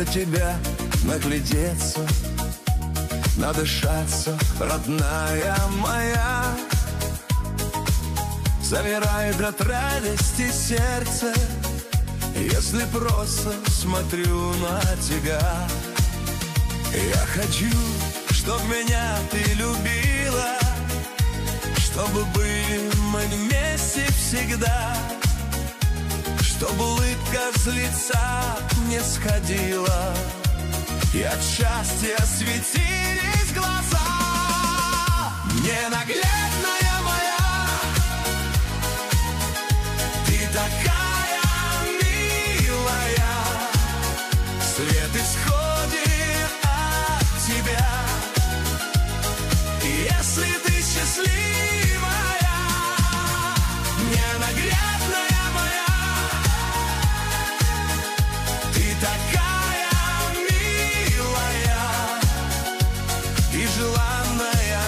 Надо тебя наглядеться, надышаться, родная моя. Замирает от радости сердце, если просто смотрю на тебя. Я хочу, чтоб меня ты любила, чтобы были мы вместе всегда, чтобы улыбка с лица не сходила, и от счастья светились глаза. Ненаглядная моя, ты такая милая, свет исходит от тебя. Если ты счастливая, ненаглядная моя, ты такая милая и желанная,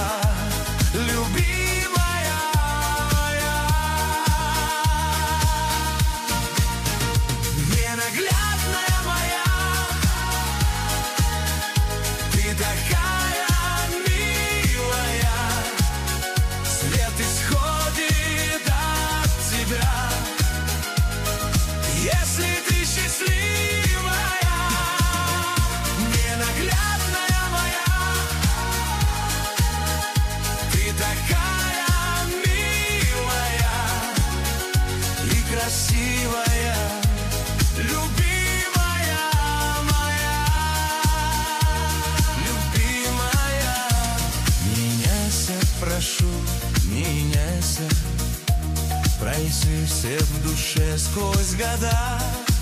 любимая моя. Ненаглядная моя, ты такая милая, свет исходит от тебя. Если ты счастливая, ненаглядная моя, ты такая милая и красивая, любимая моя, любимая. Меняйся, прошу, меняйся, пронеси все в душе сквозь года,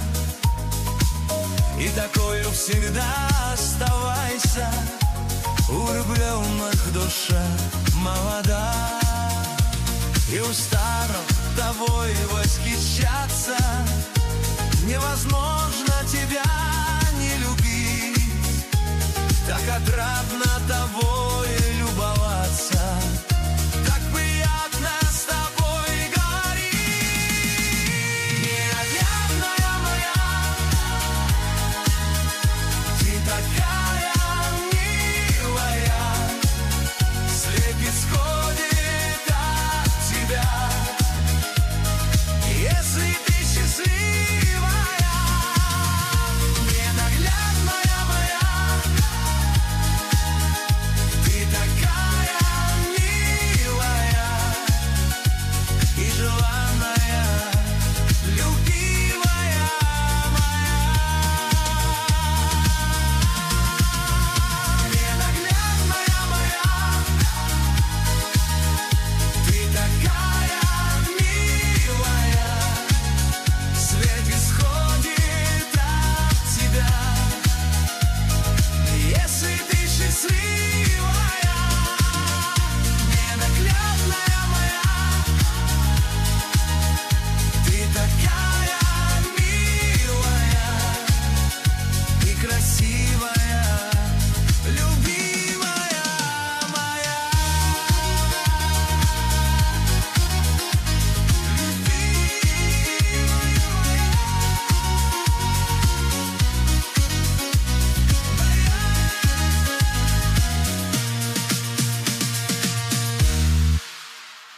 и такою всегда оставайся. У влюбленных душа молода, и устану тобой восхищаться. Невозможно тебя не любить, так отрадно тобой